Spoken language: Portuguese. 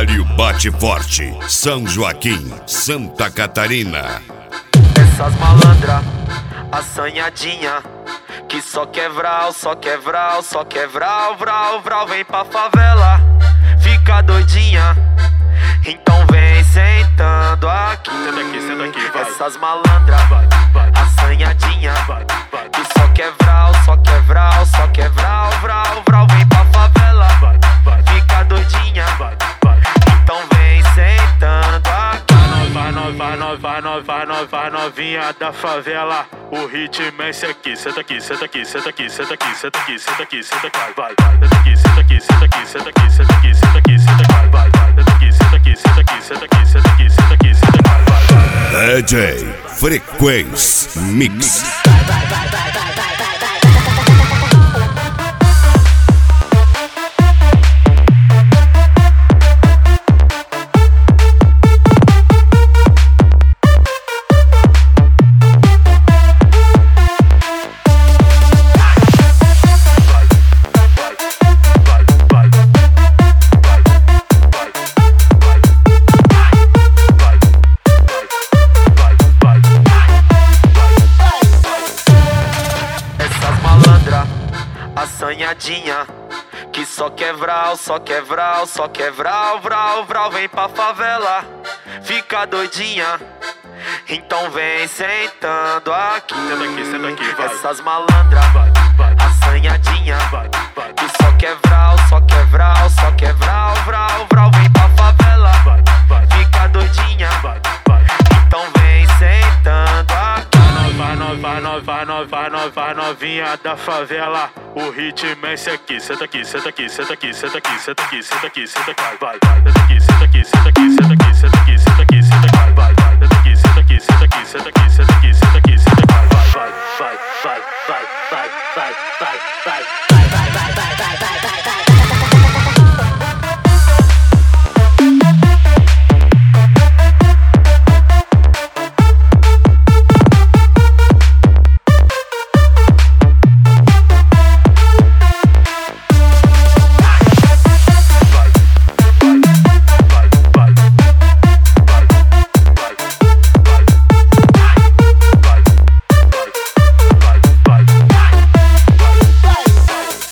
Mário Bate Forte, São Joaquim, Santa Catarina. Essas malandra, assanhadinha, que só quer vral, só quer vral, só quer vral, vral, vral. Vem pra favela, fica doidinha, então vem sentando aqui. Senta aqui, vai. Essas malandra, vai. assanhadinha, Vai. que só quer vral, só quer vral, só quer vral, vral, vral. Vem pra favela, Vai. fica doidinha, Vai. então vem sentando aqui. Vai novinha da favela. O ritmo é esse aqui. Senta aqui, senta aqui, senta aqui, senta aqui, senta aqui, senta aqui, senta aqui, vai. Senta aqui, senta aqui, senta aqui, senta aqui, senta aqui, senta aqui, senta aqui, vai. Senta aqui, senta aqui, senta aqui, senta aqui, senta aqui, senta aqui, senta aqui, vai. DJ Frequência Mix. Assanhadinha, que só quer vral, só quer vral, só quer vral, vral, vral. Vem pra favela, fica doidinha, então vem sentando aqui. Senta aqui, vai. Essas malandra, Vai. assanhadinha, Vai. que só quer vral, só quer vral, só quer vral, vral, vral. Vem pra favela, Vai. fica doidinha, Vai. então vem sentando aqui. Vai novinha da favela. O ritmo é esse aqui. Senta aqui, senta aqui, senta aqui, senta aqui, senta aqui, senta aqui, senta aqui, vai. Senta aqui, senta aqui, senta aqui, senta aqui, senta aqui, senta aqui, senta aqui, vai. Senta aqui, senta aqui, senta aqui, senta aqui, senta aqui, senta aqui, senta aqui, vai. Vai.